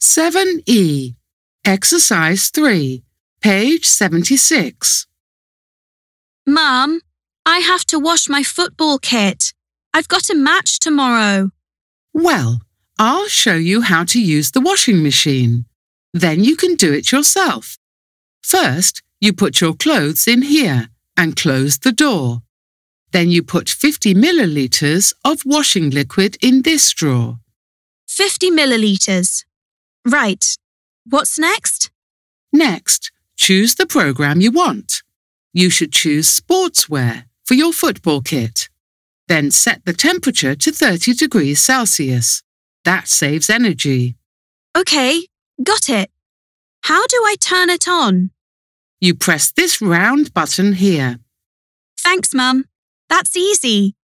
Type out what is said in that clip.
7E. Exercise 3, page 76. Mum, I have to wash my football kit. I've got a match tomorrow. Well, I'll show you how to use the washing machine. Then you can do it yourself. First, you put your clothes in here and close the door. Then you put 50 millilitres of washing liquid in this drawer. 50 millilitres. Right. What's next? Next, choose the program you want. You should choose sportswear for your football kit. Then set the temperature to 30 degrees Celsius. That saves energy. OK, got it. How do I turn it on? You press this round button here. Thanks, Mum. That's easy.